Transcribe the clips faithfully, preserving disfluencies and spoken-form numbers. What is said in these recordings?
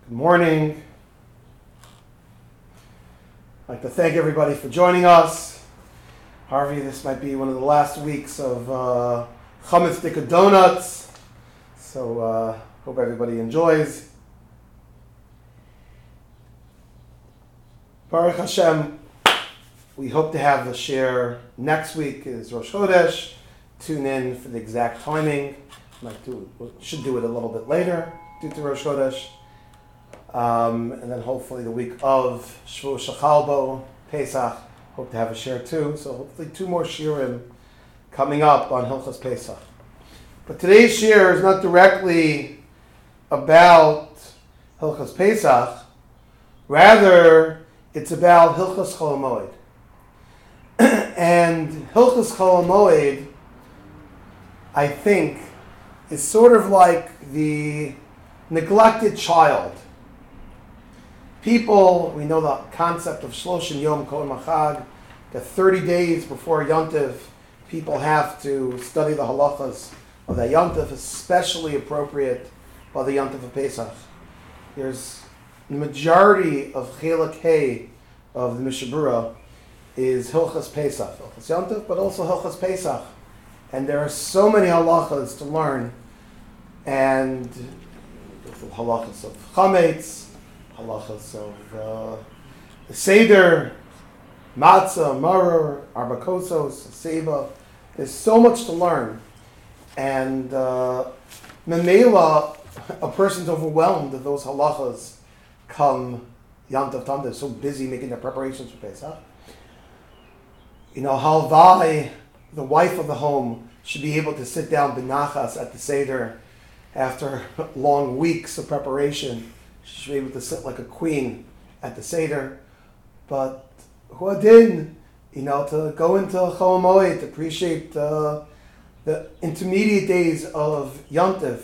Good morning. I'd like to thank everybody for joining us. Harvey, this might be one of the last weeks of uh, Chametz Dika Donuts, so uh, hope everybody enjoys. Baruch Hashem, we hope to have the share next week is Rosh Chodesh. Tune in for the exact timing. Might do, should do it a little bit later due to Rosh Chodesh. Um, and then hopefully the week of Shavuot Shechalbo, Pesach, hope to have a share too. So hopefully two more shirim coming up on Hilchos Pesach. But today's share is not directly about Hilchos Pesach. Rather, it's about Hilchos Chol Hamoed. And Hilchos Chol Hamoed, I think, is sort of like the neglected child. People, we know the concept of Shloshim Yom Kol Machag, that thirty days before Yontif, people have to study the halachas of that Yontif, especially appropriate by the Yontif of Pesach. There's the majority of Chelek Hay of the Mishabura is Hilchas Pesach, Hilchas Yontif, but also Hilchas Pesach. And there are so many halachas to learn, and the halachas of Chametz, halachas of uh, the Seder, Matzah, Maror, Arba Kosos, Seba. There's so much to learn. And uh, Memela, a person's overwhelmed that those halachas come Yom Tov Tam. They're so busy making their preparations for Pesach. You know, Halvai, the wife of the home, should be able to sit down benachas at the Seder after long weeks of preparation. She should be able to sit like a queen at the Seder. But Huadin, you know, to go into Chol Hamoed, to appreciate uh, the intermediate days of Yontif.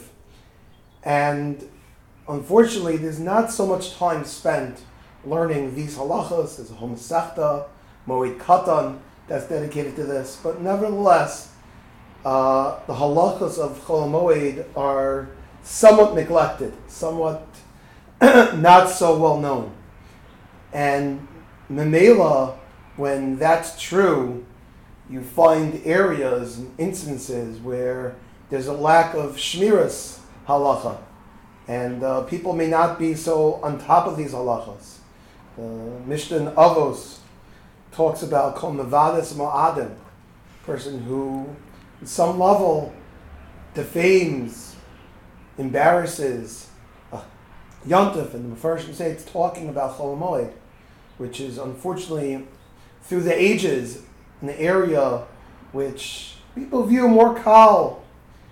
And unfortunately, there's not so much time spent learning these halachas. There's a whole Masechta, Moed Katan, that's dedicated to this. But nevertheless, uh, the halachas of Chol Hamoed are somewhat neglected, somewhat not so well known. And Memela, when that's true, you find areas and instances where there's a lack of shmiras halacha. And uh, people may not be so on top of these halachas. Uh, Mishnah Avos talks about kol mevades ma'adim, person who, at some level, defames, embarrasses Yontif, and the Mepharshim say it's talking about Chol Hamoed, which is unfortunately through the ages an area which people view more kal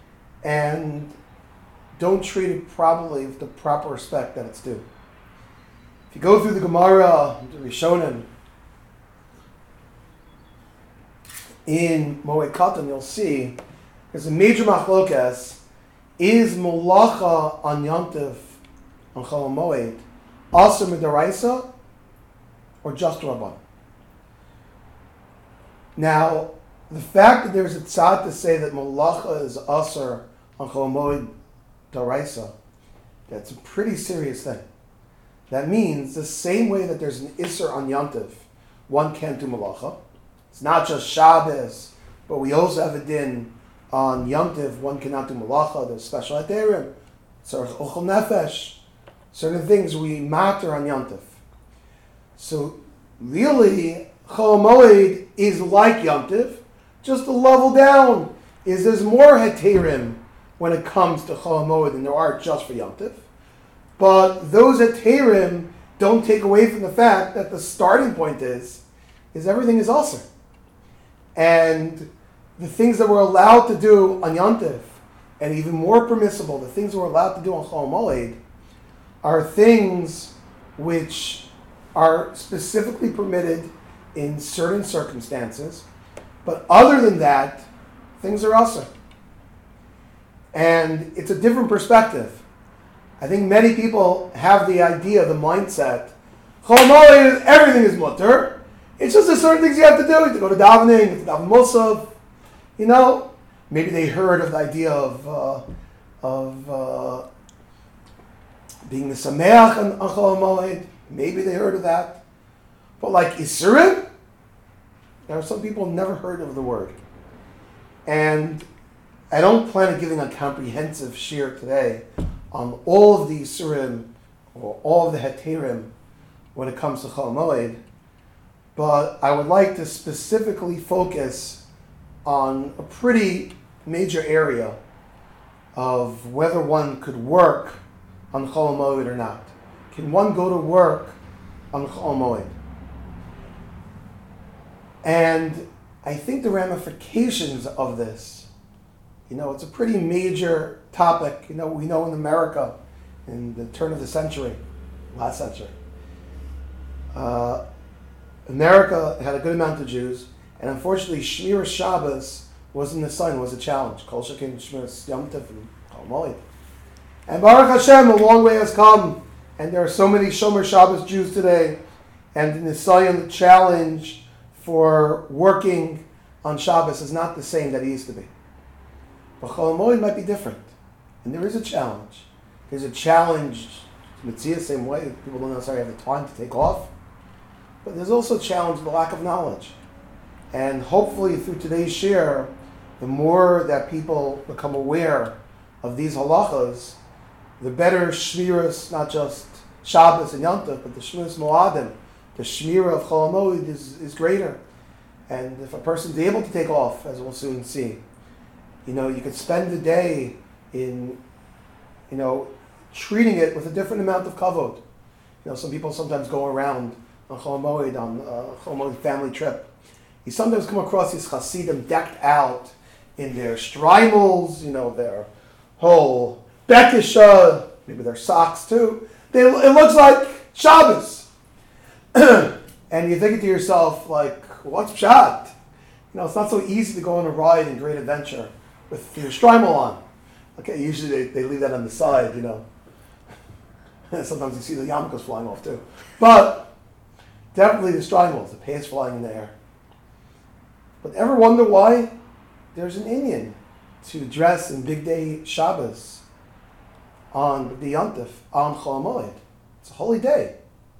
and don't treat it probably with the proper respect that it's due. If you go through the Gemara, the Rishonim, in Moed Katan, you'll see there's a major machlokas. Is molacha on Yontif on Chol Hamoed Aser Midaraisa or just Rabban? Now, the fact that there's a tzad to say that Malacha is Aser on Chol Hamoed Daraisa, that's a pretty serious thing. That means the same way that there's an Isser on Yontif, one can't do Malacha. It's not just Shabbos, but we also have a din on Yontif, one cannot do Malacha. There's special Aterim, Tzarech Ochel Nefesh, certain things we matter on Yontif. So really, Chol Hamoed is like Yontif, just a level down. Is there's more heterim when it comes to Chol Hamoed than there are just for Yontif. But those heterim don't take away from the fact that the starting point is, is everything is also. And the things that we're allowed to do on Yontif, and even more permissible, the things we're allowed to do on Chol Hamoed, are things which are specifically permitted in certain circumstances, but other than that, things are also. And it's a different perspective. I think many people have the idea, the mindset, Chol Hamoed, everything is mutter. It's just there's certain things you have to do. You have to go to davening, to daven Musaf. You know, maybe they heard of the idea of uh, of uh, being Mesameach on Chol Hamoed, maybe they heard of that. But like Isurim, there are some people who never heard of the word. And I don't plan on giving a comprehensive shir today on all of the Isurim or all of the Heterim when it comes to Chol Hamoed, but I would like to specifically focus on a pretty major area of whether one could work on Chol Hamoed or not. Can one go to work on Chol Hamoed? And I think the ramifications of this, you know, it's a pretty major topic. You know, we know in America, in the turn of the century, last century, uh, America had a good amount of Jews, and unfortunately, Shmiras Shabbos was in the sun, was a challenge. Kol Shekin Shmiras Yom Tov and Chol Hamoed. And Baruch Hashem, a long way has come, and there are so many Shomer Shabbos Jews today, and in the Zion, the challenge for working on Shabbos is not the same that it used to be. But Chol Hamoed might be different, and there is a challenge. There's a challenge, Mitzvah, same way, people don't necessarily have the time to take off, but there's also a challenge, the lack of knowledge. And hopefully through today's share, the more that people become aware of these halachas, the better shmiras, not just Shabbos and Yom Tov, but the shmiras Moadim, the shmira of Chol Hamoed is, is greater. And if a person's able to take off, as we'll soon see, you know, you could spend the day in, you know, treating it with a different amount of kavod. You know, some people sometimes go around on Chol Hamoed, on a Chol Hamoed family trip. You sometimes come across these Hasidim decked out in their streimels, you know, their whole bekisha, maybe their socks too. They, it looks like Shabbos. And you're thinking to yourself, like, what's pshat? You know, it's not so easy to go on a ride in Great Adventure with your streimel on. Okay, usually they, they leave that on the side, you know. Sometimes you see the yarmulkes flying off too. But definitely the streimels, the pants flying in the air. But ever wonder why there's an Indian to dress in Big Day Shabbos on the Yom Tov, on Chol Hamoed? It's a holy day.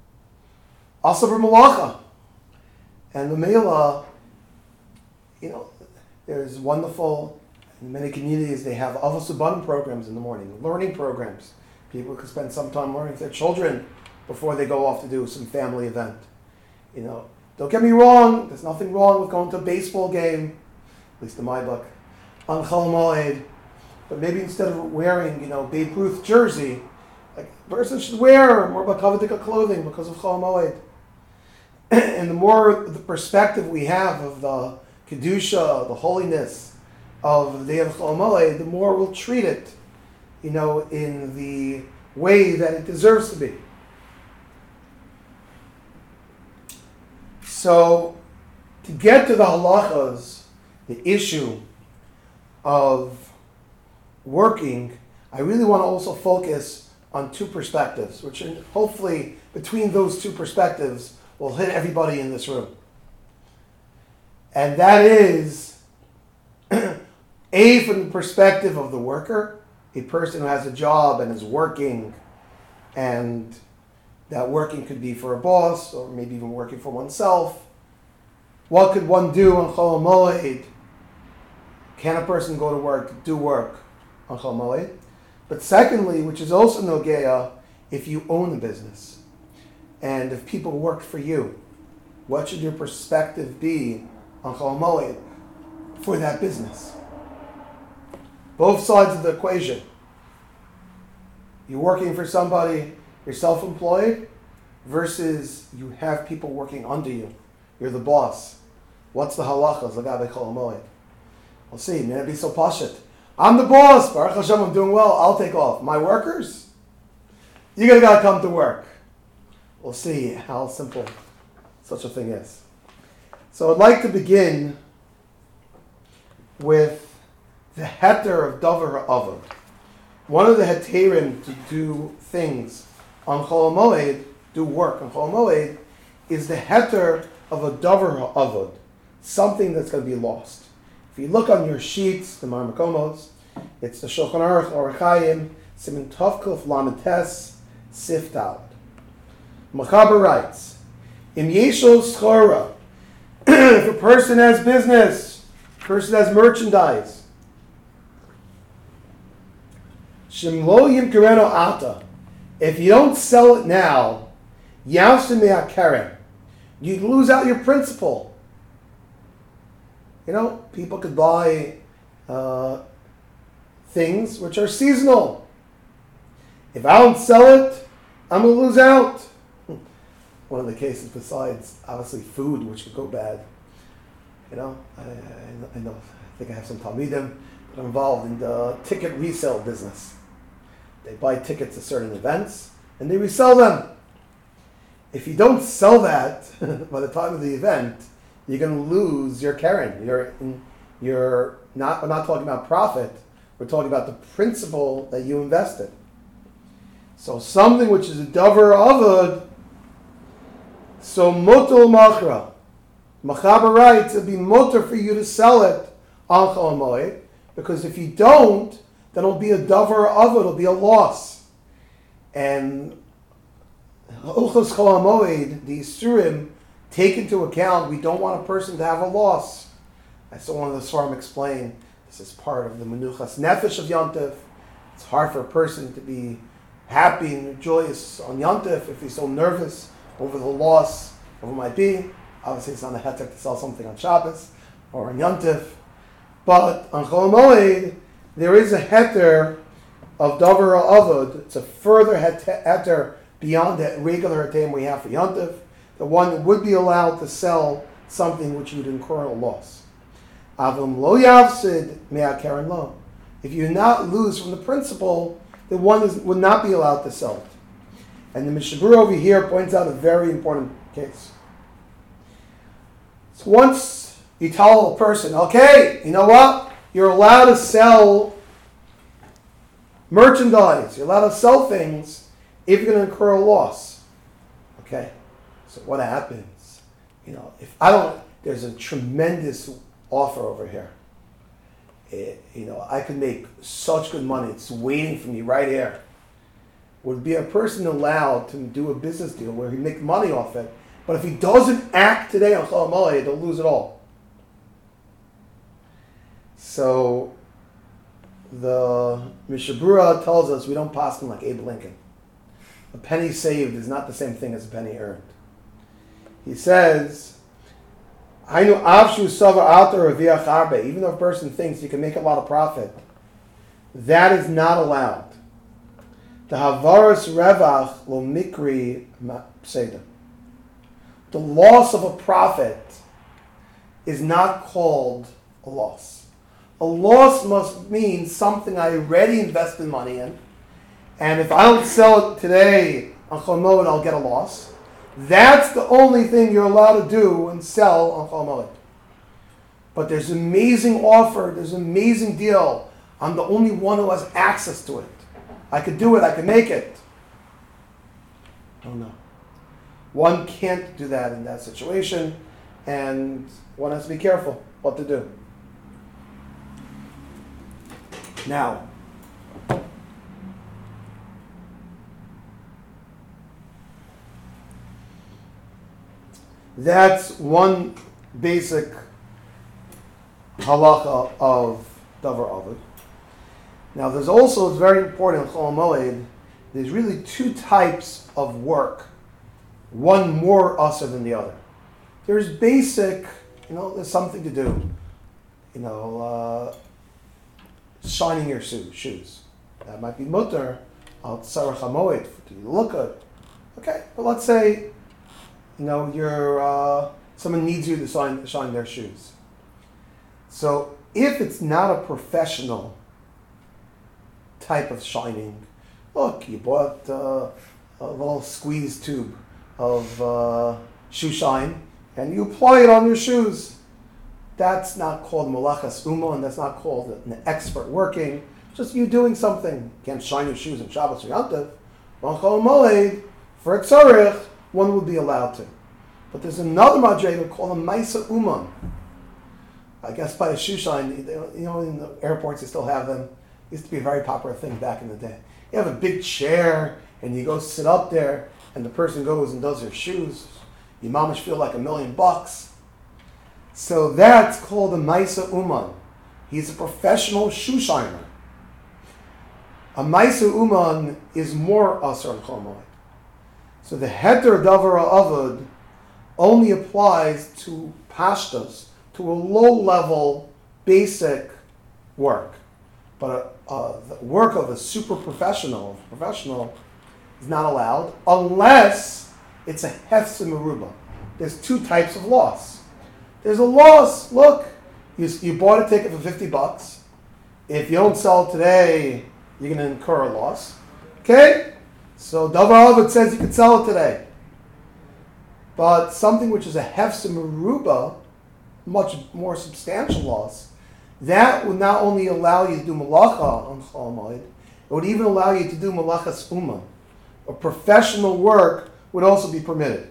Also for Malacha. And the Mela, you know, there's wonderful, in many communities they have Avos Ubanim programs in the morning, learning programs. People can spend some time learning with their children before they go off to do some family event. You know, don't get me wrong, there's nothing wrong with going to a baseball game, at least in my book, on Chol Hamoed. But maybe instead of wearing, you know, Babe Ruth jersey, like, a person should wear more Bakavatika clothing because of Chol Hamoed. And the more the perspective we have of the Kedusha, the holiness of the day of Chol Hamoed, the more we'll treat it, you know, in the way that it deserves to be. So, to get to the halachas, the issue of working, I really want to also focus on two perspectives, which are hopefully between those two perspectives will hit everybody in this room. And that is, A, from the perspective of the worker, a person who has a job and is working, and that working could be for a boss, or maybe even working for oneself. What could one do on Chol Hamoed? Can a person go to work, do work on Chol Hamoed? But secondly, which is also Nogeya, if you own a business, and if people work for you, what should your perspective be on Chol Hamoed for that business? Both sides of the equation. You're working for somebody, you're self-employed, versus you have people working under you. You're the boss. What's the halachas l'gabe Chol Hamoed? We'll see. May it be so pashut. I'm the boss. Baruch Hashem, I'm doing well. I'll take off. My workers, you're gonna gotta come to work. We'll see how simple such a thing is. So I'd like to begin with the heter of davar ha'avod. One of the heterim to do things on Chol Hamoed, do work on Chol Hamoed, is the heter of a davar ha'avod, something that's going to be lost. If you look on your sheets, the Marmakomos, it's the Shulchan Aruch, Orach Chaim, Siman Tov Kuf Lamed Tes, sift out. Machaber writes, "Im yeshol schora." If a person has business, a person has merchandise, shemlo yimkereno ata. If you don't sell it now, yavsim me'akeren, you'd lose out your principal. You know, people could buy uh, things which are seasonal. If I don't sell it, I'm going to lose out. One of the cases, besides obviously food, which could go bad. You know, I, I, I know. I think I have some talmidim that are involved in the ticket resale business. They buy tickets to certain events and they resell them. If you don't sell that by the time of the event, you're going to lose your keren. You're you're not. We're not talking about profit. We're talking about the principal that you invested. So something which is a davar avod. So motul machra, Machaber writes it'd be motor for you to sell it al chol hamoed, because if you don't, then it'll be a davar avod. It'll be a loss. And Uchos Chol HaMoed, the Isurim, take into account, we don't want a person to have a loss. I saw one of the Svarim explain, this is part of the Menuchas Nefesh of Yontif. It's hard for a person to be happy and joyous on Yontif if he's so nervous over the loss of what might be. Obviously it's not a heter to sell something on Shabbos or on Yontif. But on Chol HaMoed, there is a heter of Davar Avod. It's a further heter beyond the regular hetem we have for Yontif, the one that would be allowed to sell something which would incur a loss. Avim lo yavsid me'akeren lo. If you not lose from the principal, the one is, would not be allowed to sell it. And the Mishabur over here points out a very important case. So once you tell a person, okay, you know what? You're allowed to sell merchandise. You're allowed to sell things if you're going to incur a loss. Okay, so what happens? You know, if I don't, there's a tremendous offer over here. It, you know, I could make such good money. It's waiting for me right here. Would be a person allowed to do a business deal where he make money off it, but if he doesn't act today on Chol HaMoed, he'll lose it all. So the Mishabura tells us we don't pass him like Abe Lincoln. A penny saved is not the same thing as a penny earned. He says, I know Avshu Sava Alter Reviach Arbe, even though a person thinks you can make a lot of profit, that is not allowed. The Havaras Revach Lo Mikri Pseda. The loss of a profit is not called a loss. A loss must mean something I already invested money in, and if I don't sell it today on Chol HaMoed, I'll get a loss. That's the only thing you're allowed to do and sell on Chol HaMoed. But there's an amazing offer, there's an amazing deal. I'm the only one who has access to it. I could do it, I could make it. Oh no. One can't do that in that situation, and one has to be careful what to do. Now, that's one basic halacha of Davar Avod. Now, there's also, it's very important in Chol HaMoed, there's really two types of work, one more usher than the other. There's basic, you know, there's something to do, you know, uh, shining your shoe, shoes. That might be mutter, al tzarech hamoed, to look good. Okay, but let's say, you know, you're, uh, someone needs you to shine, shine their shoes. So if it's not a professional type of shining, look, you bought uh, a little squeeze tube of uh, shoe shine and you apply it on your shoes. That's not called malachas umo, and that's not called an expert working. Just you doing something. You can't shine your shoes in Shabbos or Yantav. On Chol HaMoed, for a tzarech, one would be allowed to. But there's another madrega called a maisa uman. I guess by a shoe shine, you know, in the airports they still have them. It used to be a very popular thing back in the day. You have a big chair, and you go sit up there, and the person goes and does your shoes, you mamish feel like a million bucks. So that's called a Maisa Uman. He's a professional shoe shiner. A Maisa Uman is more Asar Chol Moed. So the Heter Davar Avod only applies to pashtas, to a low-level, basic work. But a, a, the work of a super professional, professional is not allowed unless it's a hefse meruba. There's two types of loss. There's a loss. Look, you, you bought a ticket for fifty bucks. If you don't sell it today, you're going to incur a loss. Okay? So Davar Avod says you can sell it today. But something which is a hefse meruba, much more substantial loss, that would not only allow you to do malacha on Chol Moed, it would even allow you to do malachas uman. A professional work would also be permitted.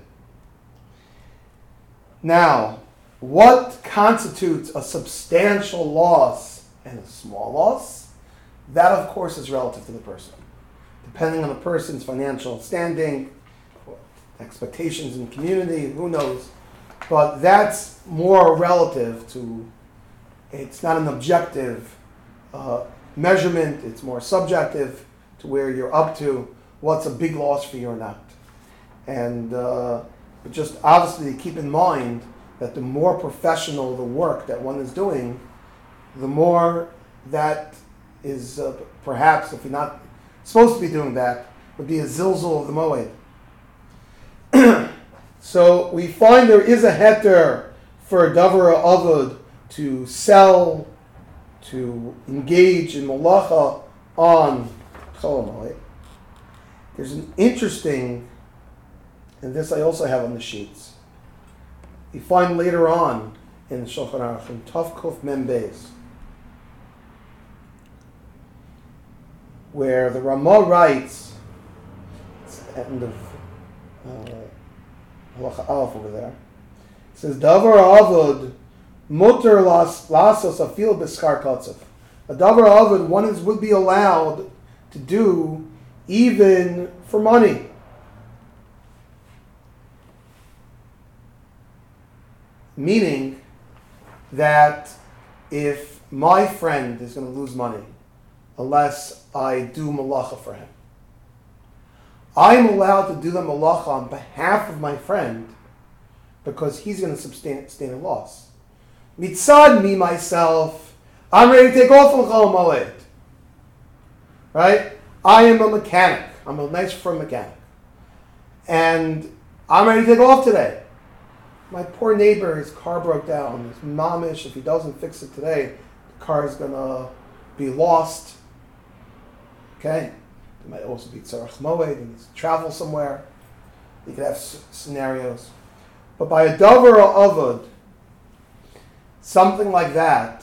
Now, what constitutes a substantial loss and a small loss? That, of course, is relative to the person. Depending on the person's financial standing, expectations in the community, who knows. But that's more relative to, it's not an objective uh, measurement, it's more subjective to where you're up to, what's a big loss for you or not. And uh, but just obviously keep in mind that the more professional the work that one is doing, the more that is uh, perhaps, if you're not supposed to be doing that, would be a zilzul of the moed. So we find there is a heter for a davar avod to sell, to engage in malacha on Chol Moed. There's an interesting, and this I also have on the sheets. You find later on in Shulchan Aruch in Tav Kuf Mem Beis, where the Ramah writes, it's the end of uh, Halacha Aleph over there. It says, Davar Avod muter lasos afil b'skar katzav. A Davar Avod, one is would be allowed to do even for money. Meaning that if my friend is going to lose money unless I do malacha for him, I'm allowed to do the malacha on behalf of my friend because he's going to sustain, sustain a loss. Mitzad me, myself, I'm ready to take off on Chol Moed. Right? I am a mechanic. I'm a nice firm mechanic. And I'm ready to take off today. My poor neighbor, his car broke down. His mamish, if he doesn't fix it today, the car is going to be lost. Okay? There might also be tzarach moed, he needs to travel somewhere. You could have s- scenarios. But by a davar avod, something like that,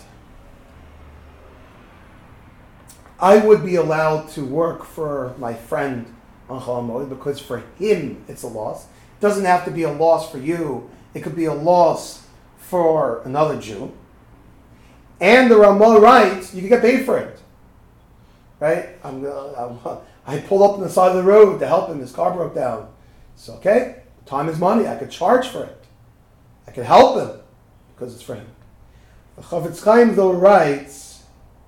I would be allowed to work for my friend on Chol Moed because for him it's a loss. It doesn't have to be a loss for you. It could be a loss for another Jew. And the Ramah writes, you can get paid for it. Right? I'm, I'm, I pulled up on the side of the road to help him. His car broke down. So, okay, time is money. I could charge for it. I could help him because it's for him. The Chavetz Chaim, though, writes,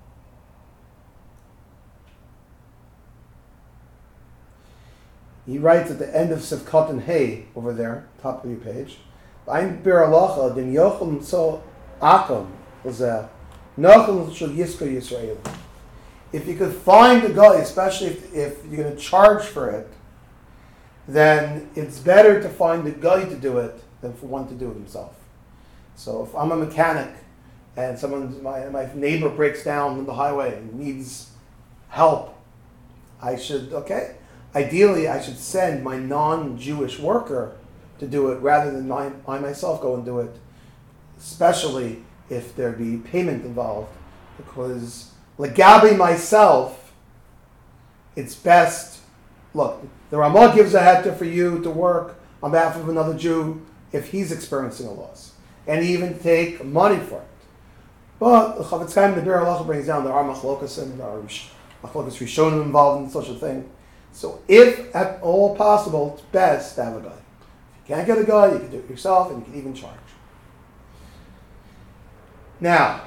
he writes at the end of Sivkot and Hay, over there, top of your page, Ein bir alacha, dem yochel so akam, lezeh, nochel shel yisko Yisrael. If you could find a guy, especially if, if you're going to charge for it, then it's better to find a guy to do it than for one to do it himself. So if I'm a mechanic and someone, my, my neighbor breaks down on the highway and needs help, I should, okay, ideally I should send my non-Jewish worker to do it rather than my, I myself go and do it, especially if there be payment involved, because legabi myself, it's best, look, the Ramah gives a heter for you to work on behalf of another Jew if he's experiencing a loss, and even take money for it. But the Chavetz Chaim, the Bir Halacha brings down, there are machlokas and there are machlokas rishonim involved in such a thing. So if at all possible, it's best to have a guy. If you can't get a guy, you can do it yourself, and you can even charge. Now,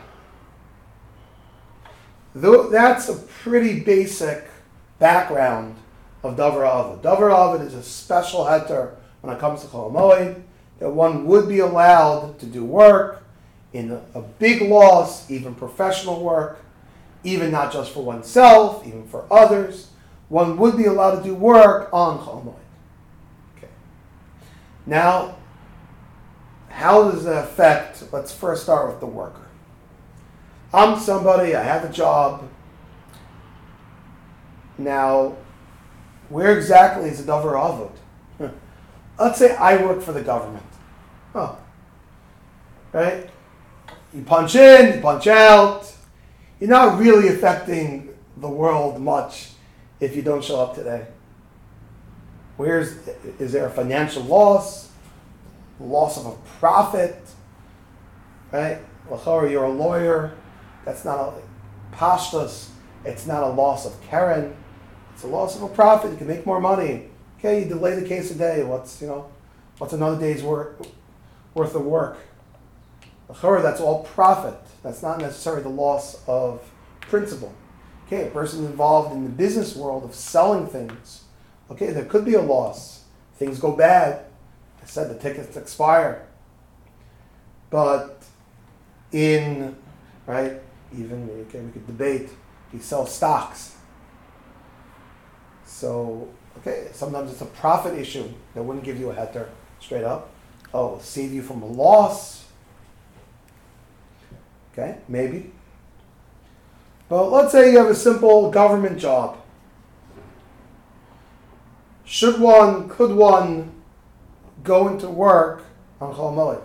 though that's a pretty basic background of Davar Ovid. Davar Ovid is a special heter when it comes to Chol Hamoed, that one would be allowed to do work in a, a big loss, even professional work, even not just for oneself, even for others. One would be allowed to do work on Chol Hamoed. Okay. Now, how does it affect? Let's first start with the worker. I'm somebody, I have a job. Now, where exactly is the Davar Ovid? Let's say I work for the government. Oh. Right? You punch in, you punch out. You're not really affecting the world much if you don't show up today. Where's, is there a financial loss? Loss of a profit? Right? L'chora, you're a lawyer. That's not a pashtus. It's not a loss of Karen. It's a loss of a profit. You can make more money. Okay, you delay the case a day. What's you know, what's another day's work worth of work? L'chora, that's all profit. That's not necessarily the loss of principle. Okay, a person involved in the business world of selling things. Okay, there could be a loss. Things go bad. I said the tickets expire. But in right. Even, okay, we could debate, you sell stocks. So, okay, sometimes it's a profit issue that wouldn't give you a heter straight up. Oh, save you from a loss. Okay, maybe. But let's say you have a simple government job. Should one, could one go into work on Chol Hamoed?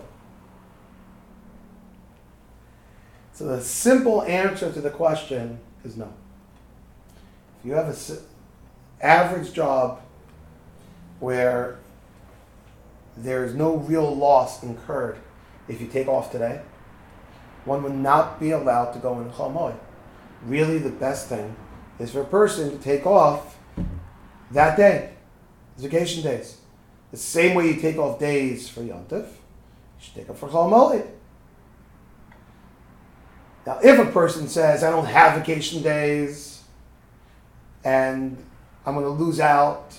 So the simple answer to the question is no. If you have an si- average job where there is no real loss incurred if you take off today, one would not be allowed to go in Chol Hamoed. Really, the best thing is for a person to take off that day, vacation days. The same way you take off days for Yom Tov, you should take off for Chol Hamoed. Now, if a person says, I don't have vacation days and I'm going to lose out,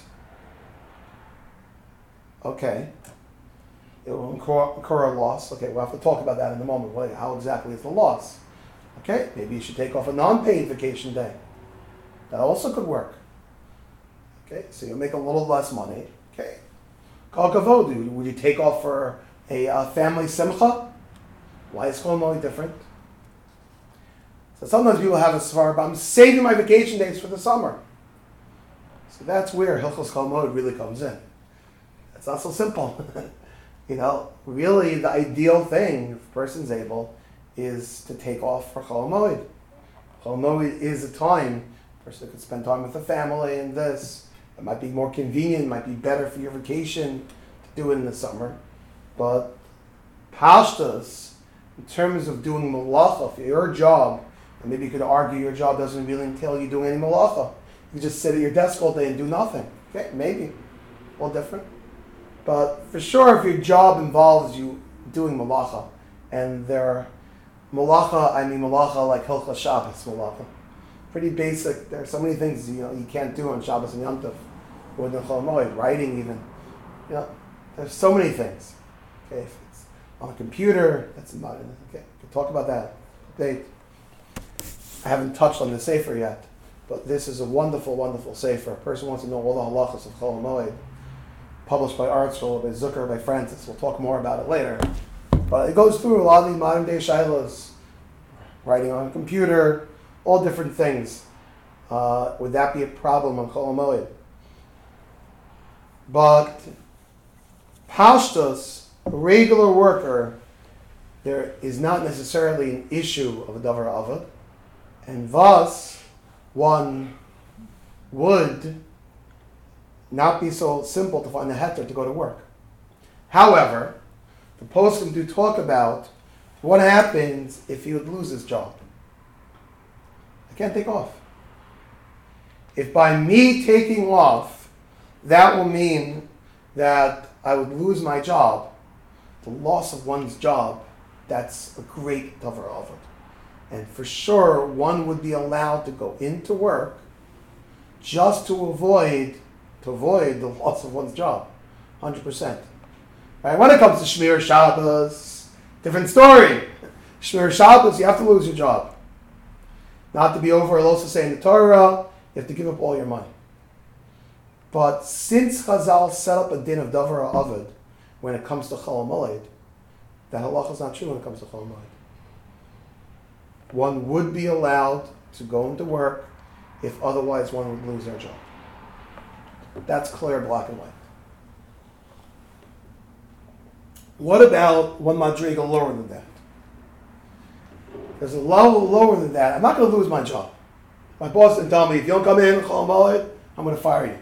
okay, it will incur, incur a loss. Okay, we'll have to talk about that in a moment. What, how exactly is the loss? Okay, maybe you should take off a non-paid vacation day. That also could work. Okay, so you'll make a little less money. Okay, Kol Kavod, would you take off for a uh, family simcha? Why is Chol Hamoed different? So sometimes people have a svar, but I'm saving my vacation days for the summer. So that's where Hilchos Chol Hamoed really comes in. It's not so simple. You know, really the ideal thing, if a person's able, is to take off for Chol Hamoed. Chol Hamoed is a time a person could spend time with the family and this. It might be more convenient, it might be better for your vacation to do it in the summer. But pashtas, in terms of doing malacha for your job, and maybe you could argue your job doesn't really entail you doing any malacha. You just sit at your desk all day and do nothing. Okay, maybe. All different. But for sure, if your job involves you doing malacha, and there are malacha, I mean malacha like Hilchos Shabbos malacha. Pretty basic. There are so many things you know you can't do on Shabbos and Yom Tov, or in Chol Hamoed, writing even. You know, there's so many things. Okay, if it's on a computer, that's not. Okay, we can talk about that. Debate. I haven't touched on the Sefer yet, but this is a wonderful, wonderful Sefer. A person wants to know all the halachas of Chol Hamoed, published by Art School, by Zucker, by Francis. We'll talk more about it later. But it goes through a lot of these modern day shilas, writing on a computer, all different things. Uh, would that be a problem on Chol Hamoed? But pashtus, a regular worker, there is not necessarily an issue of a Davar Ovid. And thus, one would not be so simple to find a heter to go to work. However, the poskim do talk about what happens if he would lose his job. I can't take off. if by me taking off, that will mean that I would lose my job, the loss of one's job, that's a great davar avod. And for sure, one would be allowed to go into work just to avoid to avoid the loss of one's job, one hundred percent. Right? When it comes to Shmir Shabbos, different story. Shmir Shabbos, you have to lose your job. Not to be over a loss of saying the Torah, you have to give up all your money. But since Chazal set up a din of davar avod when it comes to Chol Hamoed, that halacha is not true when it comes to Chol Hamoed. One would be allowed to go into work if otherwise one would lose their job. That's clear, black and white. What about one madriga lower than that? There's a level lower than that. I'm not going to lose my job. My boss didn't tell me, if you don't come in, Chol Hamoed, I'm going to fire you.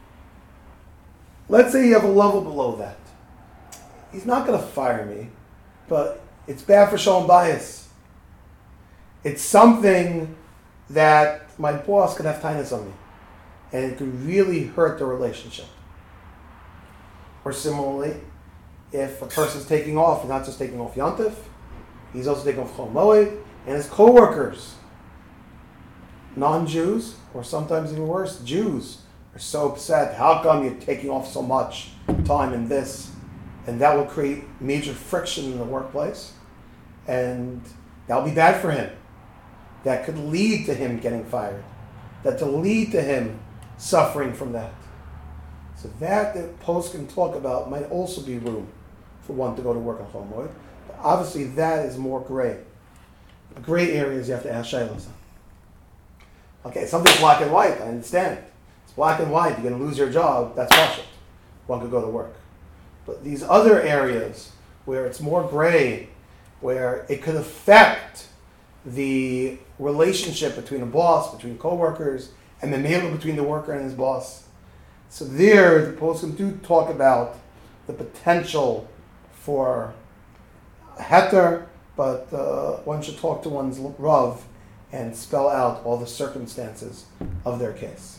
Let's say you have a level below that. He's not going to fire me, but it's bad for shalom bias. It's something that my boss could have tightness on me, and it could really hurt the relationship. Or similarly, if a person's taking off, he's not just taking off Yontif, he's also taking off Chol Hamoed, and his co-workers, non-Jews, or sometimes even worse, Jews, are so upset. How come you're taking off so much time in this? And that will create major friction in the workplace, and that'll be bad for him. That could lead to him getting fired. That to lead to him suffering from that. So that the post can talk about might also be room for one to go to work on Chol Hamoed. But obviously that is more gray. The gray areas you have to ask shaylos. Okay, something's black and white, I understand it. It's black and white, you're going to lose your job, that's partial. One could go to work. But these other areas where it's more gray, where it could affect the relationship between a boss, between coworkers, and then maybe between the worker and his boss. So there, the poskim do talk about the potential for a heter, but uh, one should talk to one's rav and spell out all the circumstances of their case.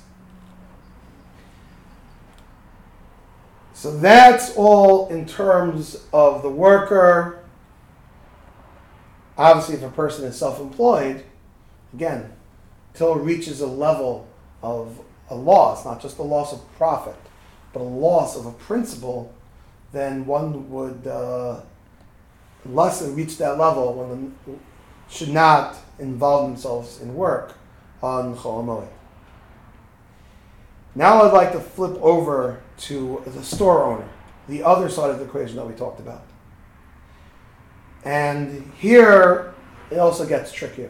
So that's all in terms of the worker. Obviously, if a person is self-employed, again, till it reaches a level of a loss, not just a loss of profit, but a loss of a principle, then one would, uh, unless they reach that level, one should not involve themselves in work on Chol Hamoed. Now I'd like to flip over to the store owner, the other side of the equation that we talked about. And here, it also gets trickier.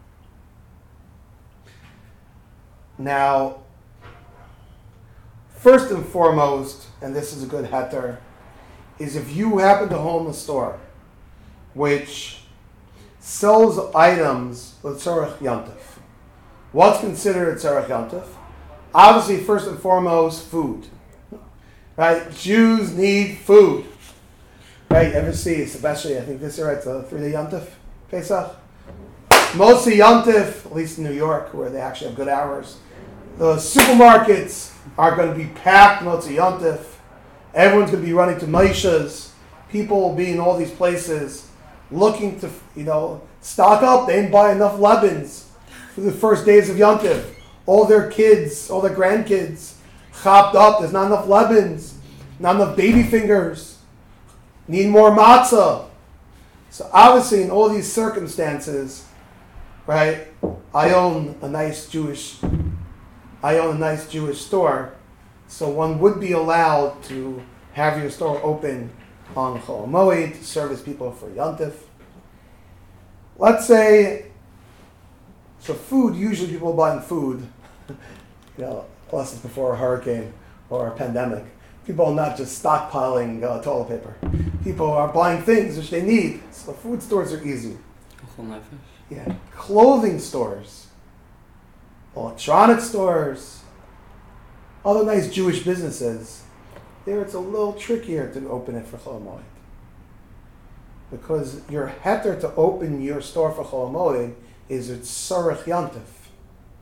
Now, first and foremost, and this is a good heter, is if you happen to own a store which sells items with tzarech yontif. What's considered a tzarech yontif? Obviously, first and foremost, food. Right? Jews need food. Right? Ever see, especially, I think this year it's a three-day yontif, Pesach. Mostly yontif, at least in New York, where they actually have good hours. The supermarkets are going to be packed mostly yontif. Everyone's going to be running to Maisha's. People will be in all these places looking to, you know, stock up. They didn't buy enough lebens for the first days of yontif. All their kids, all their grandkids, chopped up. There's not enough lebens, not enough baby fingers. Need more matzah. So obviously, in all these circumstances, right? I own a nice Jewish, I own a nice Jewish store, so one would be allowed to have your store open on Chol Hamoed to service people for yontif. Let's say, so food. Usually, people are buying food. You know, unless it's before a hurricane or a pandemic. People are not just stockpiling uh, toilet paper. People are buying things which they need. So food stores are easy. Yeah, clothing stores, electronic stores, other nice Jewish businesses. There, it's a little trickier to open it for Chol Hamoed, because your heter to open your store for Chol Hamoed is it's tzarech yontif.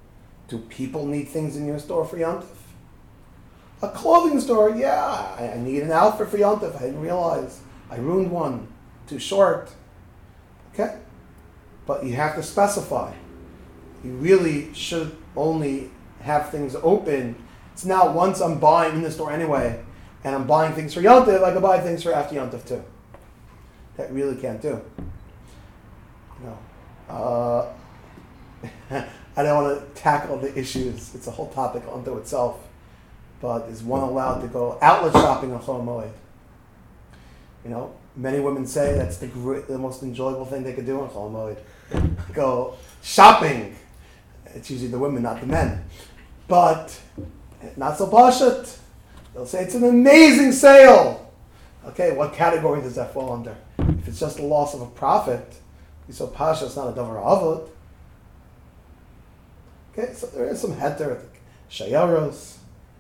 Do people need things in your store for Yontif? A clothing store, yeah, I, I need an outfit for Yontif. I didn't realize. I ruined one. Too short. Okay? But you have to specify. You really should only have things open. It's not once I'm buying in the store anyway, and I'm buying things for Yontif, I can buy things for after Yontif too. That really can't do. No. Uh, I don't want to tackle the issues. It's a whole topic unto itself. But is one allowed to go outlet shopping on Chol Moed? You know, many women say that's the great, the most enjoyable thing they could do on Chol Moed. Go shopping. It's usually the women, not the men. But not so pashut. They'll say it's an amazing sale. Okay, what category does that fall under? If it's just a loss of a profit, so pasha, it's not a davar avod. Okay, so there is some heter, shayaros.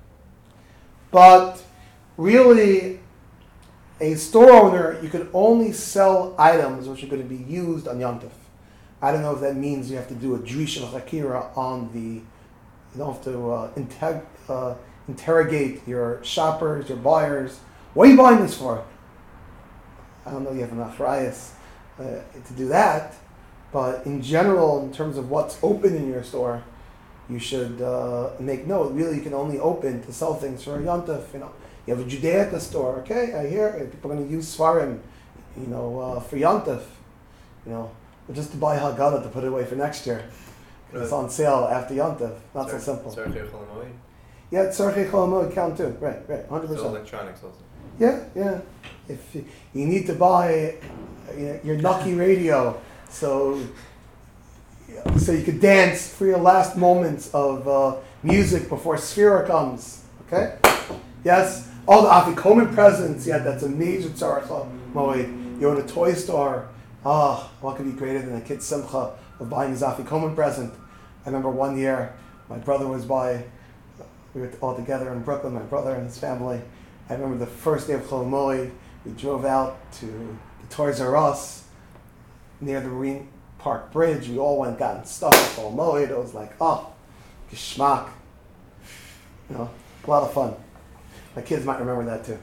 But really, a store owner, you can only sell items which are going to be used on Yom Tov. I don't know if that means you have to do a drisha chakira on the, you don't have to uh, integ- uh, interrogate your shoppers, your buyers. What are you buying this for? I don't know, you have enough rayas uh, to do that. But in general, in terms of what's open in your store, you should uh, make note. Really, you can only open to sell things for Yom Tov. You know, you have a Judaica store. Okay, I hear people are going to use Svarim, you know, uh, for Yom Tov. You know, or just to buy Haggadah to put it away for next year. Right. It's on sale after Yom Tov. Not Tzar- so simple. Tzarchei Chol Hamoed. Yeah, Tzarchei Chol Hamoed count too. Right, right, one hundred percent. So electronics also. Yeah, yeah. If you, you need to buy you know, your Nucky radio, so so you could dance for your last moments of uh, music before Sphira comes. Okay? Yes? All the Afikomen presents, yeah, that's a major Tzarech Moed. You're in a toy store. Ah, what could be greater than a kid's simcha of buying his Afikomen present? I remember one year, my brother was by, we were all together in Brooklyn, my brother and his family. I remember the first day of Chol Moed, we drove out to the Toys R Us near the Marine Park Bridge. We all went, got stuff at Chol Moed. It was like, oh, geschmack. You know, a lot of fun. My kids might remember that too.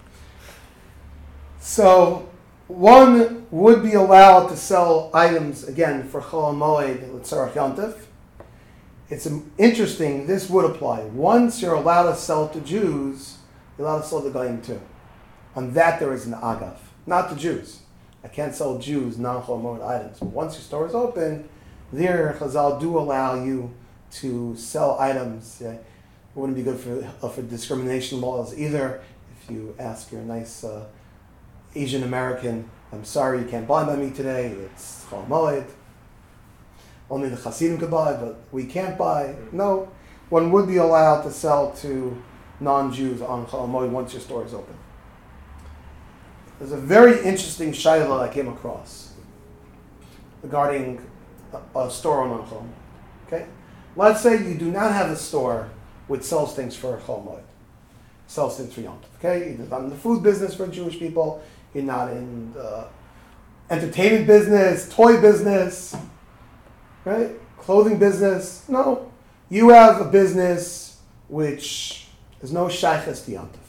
So, one would be allowed to sell items, again, for Chol Moed, L'Tzarech Yom Tov. It's interesting, this would apply. Once you're allowed to sell to Jews, you're allowed to sell to Goyim too. On that there is an agav, not to Jews. I can't sell Jews non-Chol Moed items. But once your store is open, there Chazal do allow you to sell items. Yeah, it wouldn't be good for uh, for discrimination laws either. If you ask your nice uh, Asian American, I'm sorry you can't buy by me today, it's Chol Moed. Only the Hasidim could buy, but we can't buy. No, one would be allowed to sell to non-Jews on Chol Moed once your store is open. There's a very interesting shayla I came across regarding a, a store on Chol Moed. Okay, let's say you do not have a store which sells things for Chol Moed, sells things for Yom Tov. Okay, you're not in the food business for Jewish people. You're not in the entertainment business, toy business, right? Clothing business. No, you have a business which is no shaykhs to Yom Tov.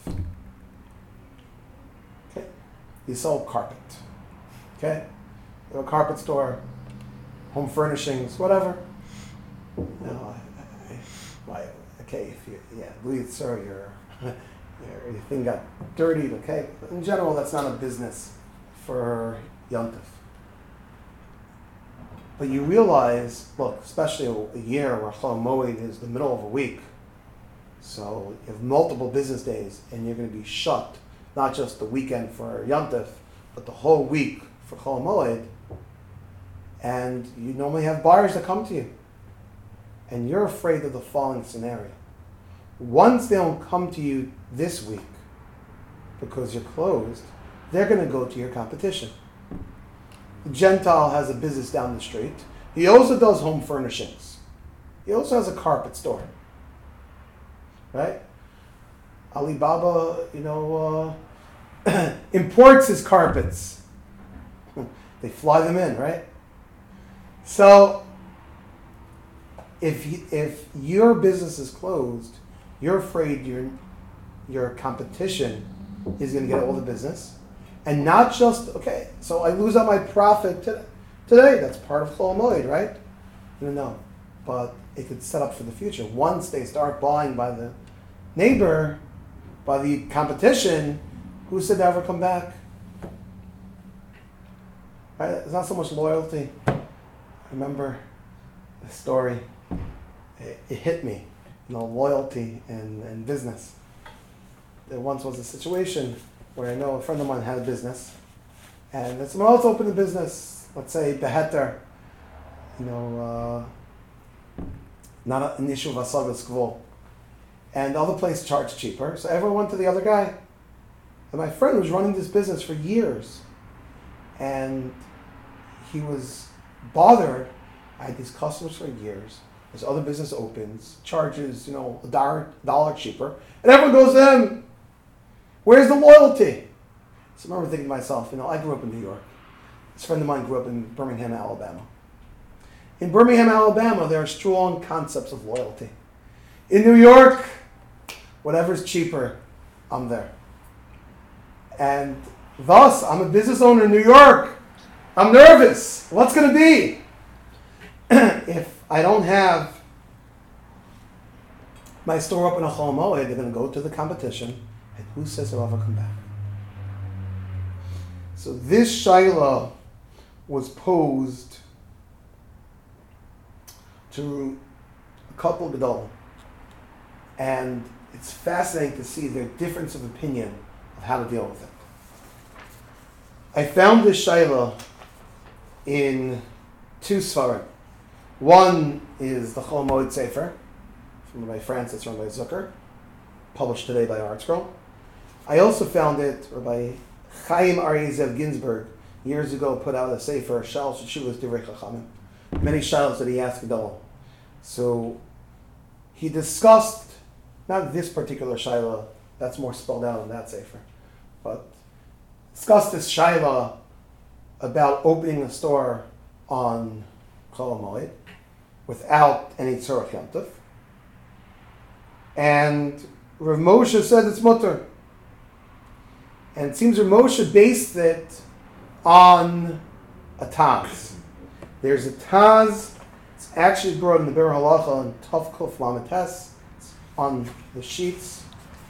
You sell carpet, okay? You have a carpet store, home furnishings, whatever. No, I, I, why, okay, if you, yeah, Louis, sir, your, your, your thing got dirtied, okay? But in general, that's not a business for Yom Tov. But you realize, look, especially a, a year where Chol Moed is the middle of a week, so you have multiple business days, and you're going to be shut. Not just the weekend for Yom Tov, but the whole week for Chol Moed. And you normally have buyers that come to you. And you're afraid of the following scenario. Once they don't come to you this week because you're closed, they're going to go to your competition. The Gentile has a business down the street. He also does home furnishings. He also has a carpet store. Right? Alibaba, you know, uh, imports his carpets. They fly them in, right? So, if you, if your business is closed, you're afraid your your competition is going to get all the business, and not just okay. So I lose out my profit today. Today, that's part of Chol Moed, right? No, no, but it could set up for the future. Once they start buying by the neighbor, by the competition, who said never come back? Right? It's not so much loyalty. I remember a story. It, it hit me, you know, loyalty in, in business. There once was a situation where I know a friend of mine had a business, and someone else opened a business, let's say Beheter, you know, uh, not an issue of Asagas Gvul. And the other place charged cheaper, so everyone went to the other guy. And my friend was running this business for years, and he was bothered. I had these customers for years. This other business opens, charges, you know, a dollar, dollar cheaper, and everyone goes to him. Where's the loyalty? So I remember thinking to myself, you know, I grew up in New York. This friend of mine grew up in Birmingham, Alabama. In Birmingham, Alabama, there are strong concepts of loyalty. In New York, whatever's cheaper, I'm there. And thus, I'm a business owner in New York. I'm nervous. What's going to be? If I don't have my store open a Chol Moed, they're going to go to the competition, and who says they'll ever come back? So this Shaila was posed to a couple Gadol, and it's fascinating to see their difference of opinion of how to deal with it. I found this Shaila in two Sfarim. One is the Chol Moed Sefer from Rabbi Francis, run by Zucker, published today by ArtScroll. I also found it by Chaim Aryeh Zev Ginsburg, years ago put out a Sefer, Shal Sheshuvas Divrei Chachamim, many shalos that he asked Gadol. So he discussed, not this particular Shaila, that's more spelled out in that Sefer, but discussed this Shaila about opening a store on Chol Moed without any Tzorach Yom Tov. And Rav Moshe said it's mutter. And it seems Rav Moshe based it on a Taz. There's a Taz, it's actually brought in the Ber Halacha on Tav Kuf Lamed Tes, on the sheets.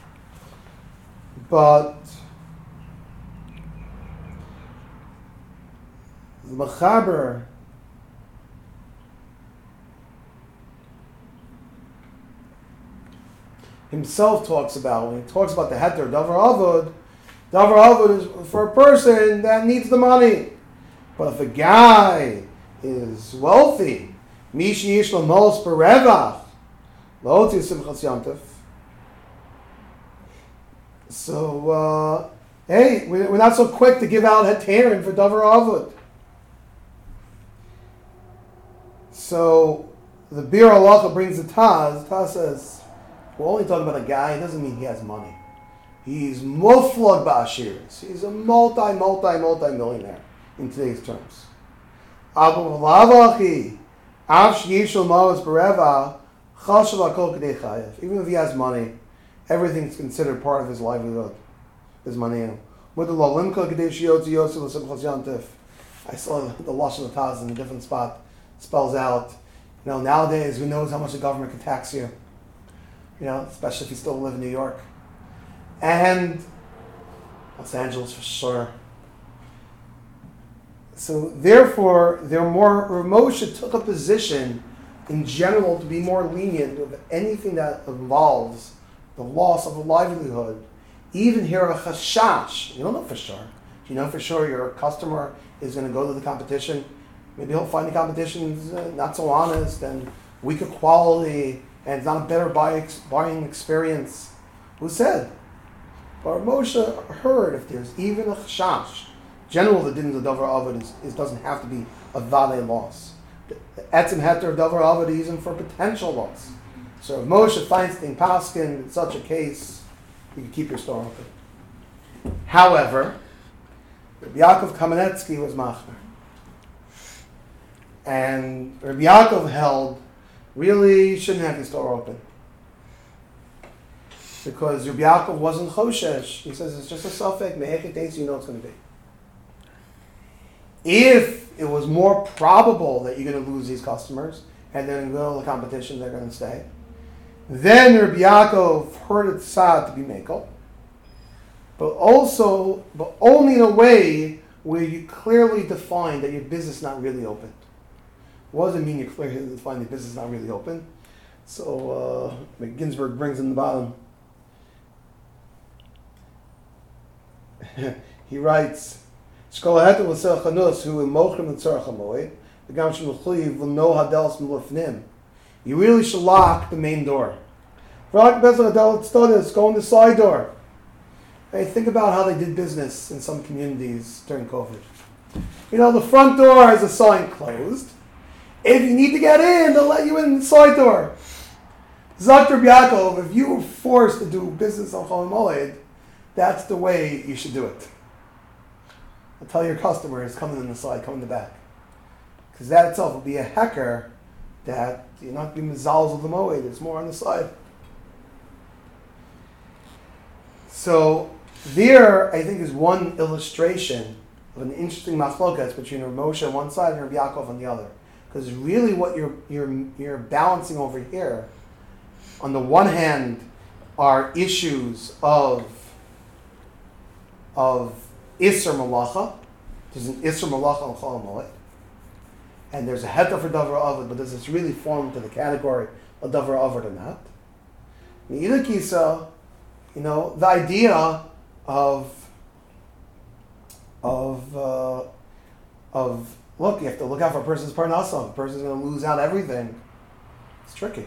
But the Mechaber himself talks about, when he talks about the heter, Davar Avod, Davar Avod is for a person that needs the money. But if a guy is wealthy, Mishi Yish Lamos Berevach, Lo Simchas Yom Tov. So, uh, hey, we're not so quick to give out heterim for Davar Avod. So, the Bir Halacha brings the Taz. Taz says, we're only talking about a guy. It doesn't mean he has money. He's muflag ba'ashiris. He's a multi, multi, multi millionaire in today's terms. Abu Lavachi, Av Sheyishol Maos Bereva, Chashav Akol Kedei Chayev. Even if he has money, everything's considered part of his livelihood, his money. With the Lolimka Kedei Shiyotzi Yosef L'Simchas Yantif. I saw the Lashon Taz in a different spot. Spells out, you know, nowadays who knows how much the government can tax you. You know, especially if you still live in New York. And Los Angeles for sure. So therefore, they're more, Rav Moshe took a position in general to be more lenient with anything that involves the loss of a livelihood. Even here a chashash, you don't know for sure. Do you know for sure your customer is going to go to the competition? Maybe he'll find the competition's not so honest and weaker quality, and it's not a better buy, buying experience. Who said? But Moshe heard if there's even a chashash, general the din of the Davar Avod is, is doesn't have to be a vade loss. The etzim heter of Davar Avod is even for potential loss. So if Moshe finds in Paskin in such a case, you can keep your store open. However, Rabbi Yaakov Kamenetsky was machmer. And Rabbi Yaakov held really you shouldn't have your store open. Because Rabbi Yaakov wasn't choshesh. He says it's just a suffix, me'echet thinks you know it's going to be. If it was more probable that you're going to lose these customers, and then in the middle of the competition they're going to stay, then Rabbi Yaakov heard it sad to be mekel, but also, but only in a way where you clearly define that your business is not really open. What does it mean you clearly define your business is not really open? So uh, Ginsburg brings in the bottom. He writes, you really should lock the main door. Go in the side door. Hey, think about how they did business in some communities during COVID. You know, the front door has a sign closed. If you need to get in, they'll let you in the side door. Zak Rabbi Yaakov, if you were forced to do business on Chol Moed, that's the way you should do it. And tell your customers, come in the side, come in the back. Because that itself will be a hecker that you're not being mizalz of the moed, it's more on the side. So there, I think, is one illustration of an interesting machlokas between Rav Moshe on one side and Rav Yaakov on the other. Because really what you're, you're, you're balancing over here, on the one hand, are issues of, of Isser Malacha. There's an Isser Malacha on Chol Moed. And there's a heter for Davar Avad, but does this really fall into the category of Davar Avad or not? In either kisa, you know, the idea of of uh, of look, you have to look out for a person's parnasa. A person's going to lose out everything. It's tricky.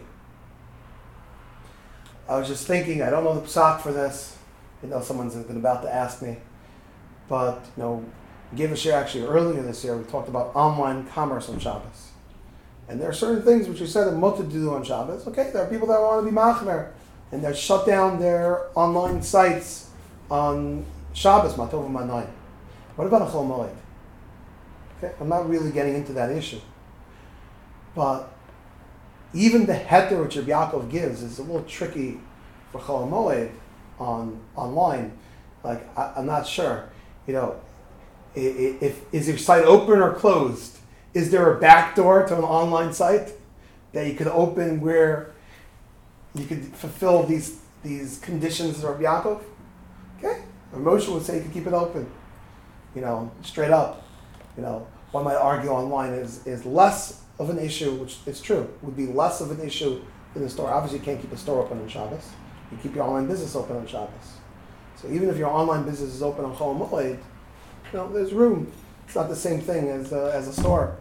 I was just thinking, I don't know the psak for this. I know someone's been about to ask me, but you know. We gave a share actually earlier this year. We talked about online commerce on Shabbos. And there are certain things which we said are mutter to do on Shabbos. Okay, there are people that want to be machmer, and they shut down their online sites on Shabbos, Matov Manai. What about a Chol Moed? Okay, I'm not really getting into that issue. But even the heter which Rabbi Yaakov gives is a little tricky for Chol Moed on online. Like, I, I'm not sure. You know, If, if is your site open or closed? Is there a back door to an online site that you could open where you could fulfill these these conditions of Rabbi Yaakov? Okay, Rav Moshe would say you could keep it open. You know, straight up. You know, one might argue online is is less of an issue, which is true, would be less of an issue in the store. Obviously, you can't keep a store open on Shabbos. You keep your online business open on Shabbos. So even if your online business is open on Chol Moed, you know, there's room. It's not the same thing as uh, as a store.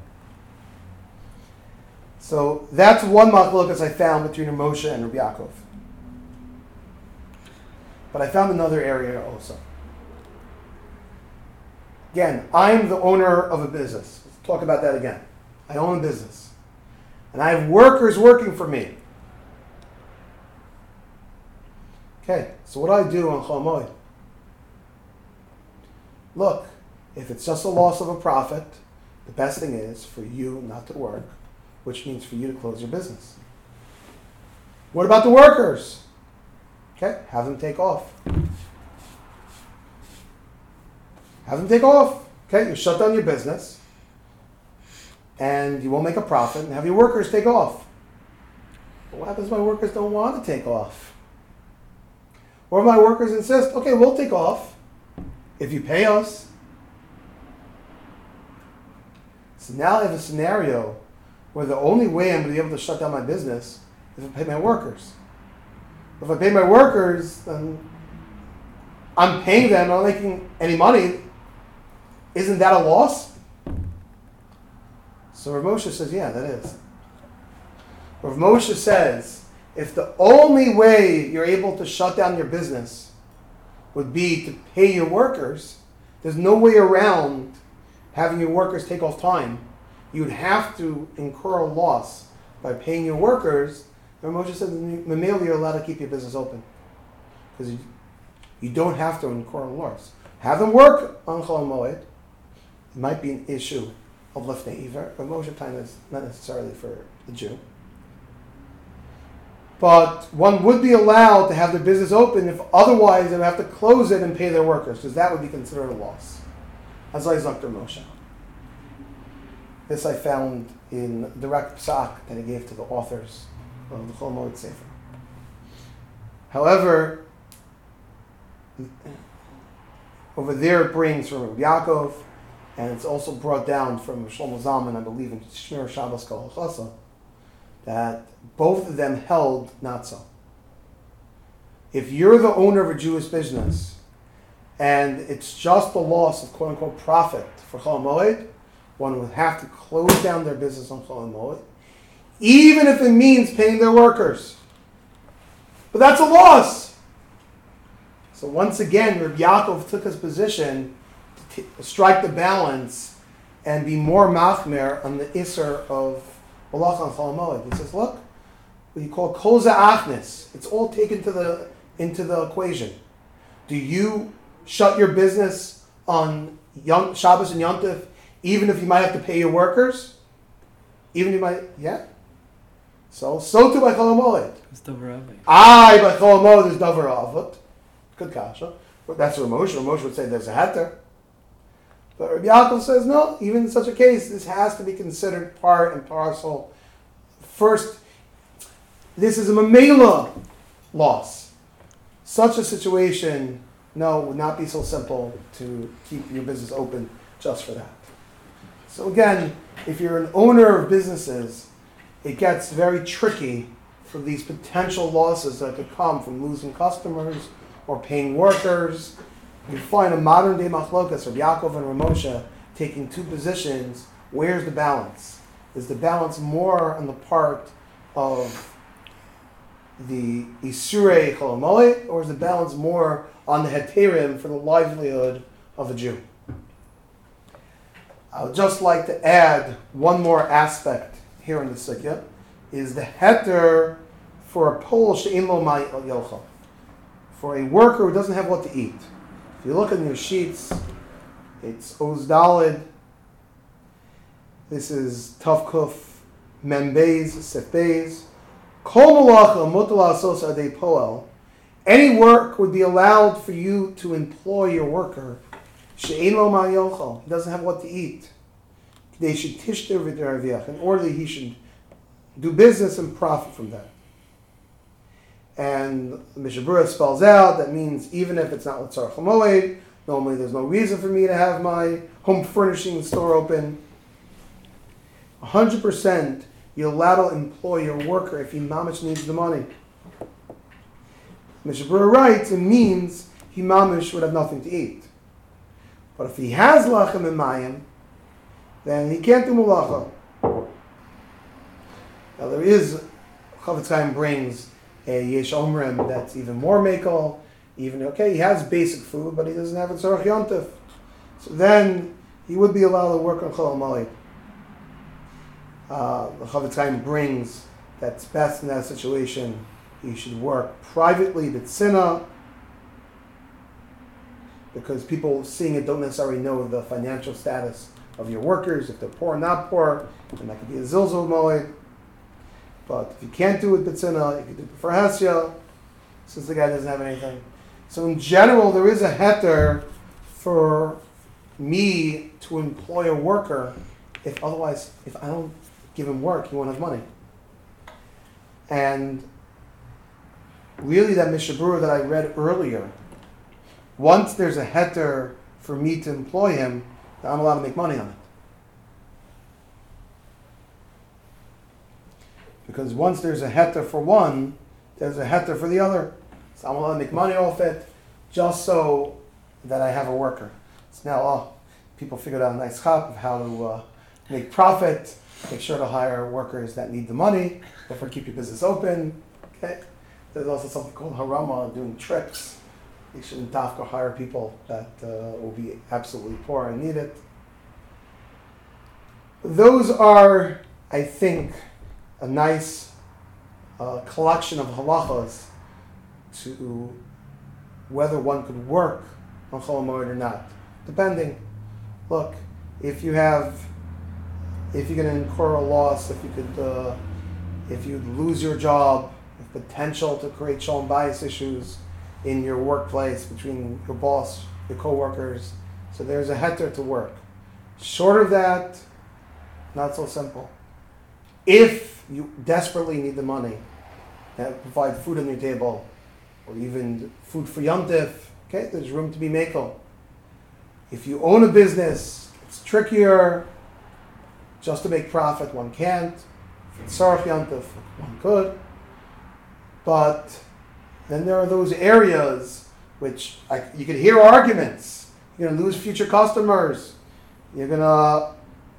So that's one machlokas I found between Moshe and Rabbi Yaakov. But I found another area also. Again, I'm the owner of a business. Let's talk about that again. I own a business. And I have workers working for me. Okay, so what do I do on Chol Moed? Look, if it's just a loss of a profit, the best thing is for you not to work, which means for you to close your business. What about the workers? Okay, have them take off. Have them take off. Okay, you shut down your business, and you won't make a profit, and have your workers take off. But what happens if my workers don't want to take off? Or my workers insist, okay, we'll take off if you pay us. So now I have a scenario where the only way I'm going to be able to shut down my business is if I pay my workers. If I pay my workers, then I'm paying them, I'm not making any money. Isn't that a loss? So Rav Moshe says, yeah, that is. Rav Moshe says, if the only way you're able to shut down your business would be to pay your workers, there's no way around having your workers take off time. You would have to incur a loss by paying your workers. And Moshe said, Mamela, you're allowed to keep your business open. Because you, you don't have to incur a loss. Have them work on Chol Moed. It might be an issue of Lifnei Iver, but Moshe time is not necessarily for the Jew. But one would be allowed to have their business open if otherwise they would have to close it and pay their workers, because that would be considered a loss. As I Doctor Moshe. This I found in direct psak that he gave to the authors of the Chol Moed Sefer. However, over there it brings from Rabbi Yaakov, and it's also brought down from Shlomo Zalman, I believe, in Shmir Shabbos Kol Chasa, that both of them held not so. If you're the owner of a Jewish business and it's just the loss of quote unquote profit for Chol Moed, one would have to close down their business on Chol Moed, even if it means paying their workers. But that's a loss. So once again, Rabbi Yaakov took his position to t- strike the balance and be more machmer on the isser of Malach on Chol Moed. He says, look, what you call kol za'achnis, it's all taken to the into the equation. Do you shut your business on Yom, Shabbos and Yom Tov, even if you might have to pay your workers? Even if you might, yeah. So, so too by Chol Moed. It's davar avot. Aye, by Chol Moed is davar avot. Good kasha. But that's what Moshe. Moshe would say there's a heter. But Rabbi Yaakov says, no, even in such a case, this has to be considered part and parcel. First, this is a mamela loss. Such a situation, no, would not be so simple to keep your business open just for that. So again, if you're an owner of businesses, it gets very tricky for these potential losses that could come from losing customers or paying workers. You find a modern day machlokas, Rabbi Yaakov and Rav Moshe, taking two positions. Where's the balance? Is the balance more on the part of the Isurei Chol Moed, or is the balance more on the Heterim for the livelihood of a Jew? I would just like to add one more aspect here in the Sugya, is the Heter for a Pol She'in Lo Ma Yochel, for a worker who doesn't have what to eat. If you look in your sheets, it's Oz Daled. This is Tav Kuf Mem Beis Sef Beis. Kol malacha mutal asos adei poel. Any work would be allowed for you to employ your worker. She'ein lo ma yochel. He doesn't have what to eat. They should tishter v'deraviach. In order that he should do business and profit from that. And Mishnah Berurah spells out that means even if it's not l'tzarech hamoed, normally there's no reason for me to have my home furnishing store open. one hundred percent you're allowed to employ your worker if he mamish needs the money. Mishnah Berurah writes it means he mamish would have nothing to eat. But if he has lachem and mayim, then he can't do mulacha. Now there is, Chavetz Chaim brings a yesh omrim that's even more mekel, even, okay, he has basic food, but he doesn't have a tzarech yontif. So then he would be allowed to work on Chol Moed. Uh, the Chavetz Chaim brings that's best in that situation. You should work privately, b'tzina, because people seeing it don't necessarily know the financial status of your workers, if they're poor or not poor, and that could be a zilzul moed. But if you can't do it b'tzina, you can do it for hasya, since the guy doesn't have anything. So in general, there is a heter for me to employ a worker. If otherwise, if I don't give him work, he won't have money. And really that Mishnah Berurah that I read earlier, once there's a heter for me to employ him, I'm allowed to make money on it. Because once there's a heter for one, there's a heter for the other. So I'm allowed to make money off it, just so that I have a worker. So now, oh, people figured out a nice chap of how to uh, make profit. Make sure to hire workers that need the money. Therefore, keep your business open. Okay. There's also something called harama, doing tricks. You shouldn't dafka hire people that uh, will be absolutely poor and need it. Those are, I think, a nice uh, collection of halachas to whether one could work on Chol Moed or not, depending. Look, if you have, if you're going to incur a loss, if you could, uh, if you lose your job, potential to create shalom bias issues in your workplace between your boss, your coworkers. So there's a heter to work. Short of that, not so simple. If you desperately need the money to provide food on your table, or even food for Yom Tif, okay, there's room to be mekel. If you own a business, it's trickier. Just to make profit, one can't. If it's Sarach Yom Tif, one could. But then there are those areas which I, you could hear arguments. You're going to lose future customers. You're going to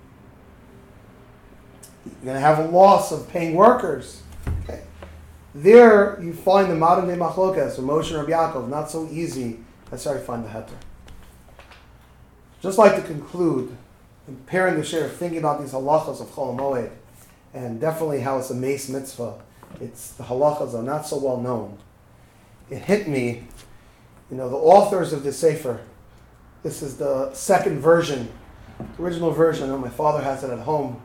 you're going to have a loss of paying workers. Okay. There you find the modern day machlokas, Moshe and Rabbi Yaakov, not so easy. That's how you find the heter. Just like to conclude, comparing the share, thinking about these halachas of Chol Moed, and definitely how it's a mace mitzvah. It's the halachas are not so well known. It hit me, you know, the authors of this sefer. This is the second version, the original version. I know my father has it at home.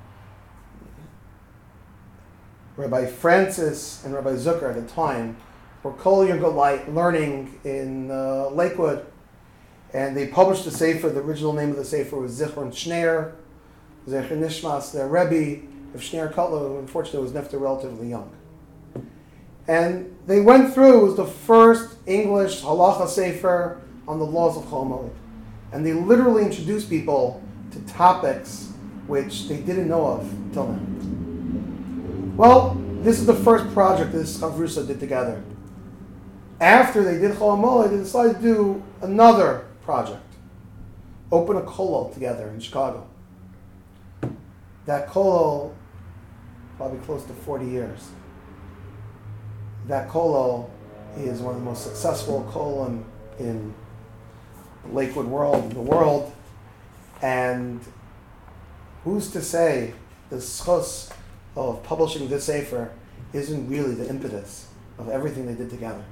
Rabbi Francis and Rabbi Zucker at the time were Kol Yergolite learning in uh, Lakewood, and they published the sefer. The original name of the sefer was Zichron Shneir, Zecher Nishmas, their Rebbe of Shneir Kotler, who unfortunately was nefter relatively young. And they went through, it was the first English halacha sefer on the laws of Chol Moed. And they literally introduced people to topics which they didn't know of until then. Well, this is the first project this Chavrusa did together. After they did Chol Moed, they decided to do another project. Open a kollel together in Chicago. That kollel, probably close to forty years. That kollel is one of the most successful kollelim in the Lakewood world, in the world. And who's to say the schus of publishing this sefer isn't really the impetus of everything they did together?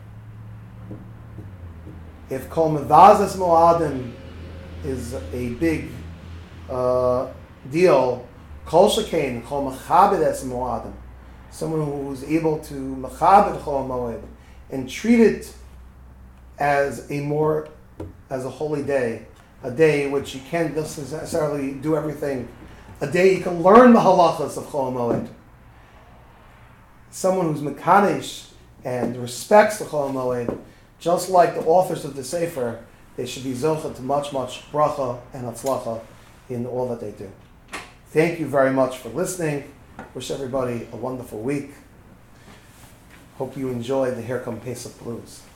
If Kol Mevazes Moadim is a big uh, deal, Kol Shekain, Kol Mechabedes Moadim, someone who's able to Mechabed Chol Moed and treat it as a more, as a holy day, a day which you can't necessarily do everything, a day you can learn the halachas of Chol Moed. Someone who's Mekadesh and respects the Chol Moed, just like the authors of the Sefer, they should be zocheh to much, much bracha and atzlacha in all that they do. Thank you very much for listening. Wish everybody a wonderful week. Hope you enjoy the Here Come Pesach Blues.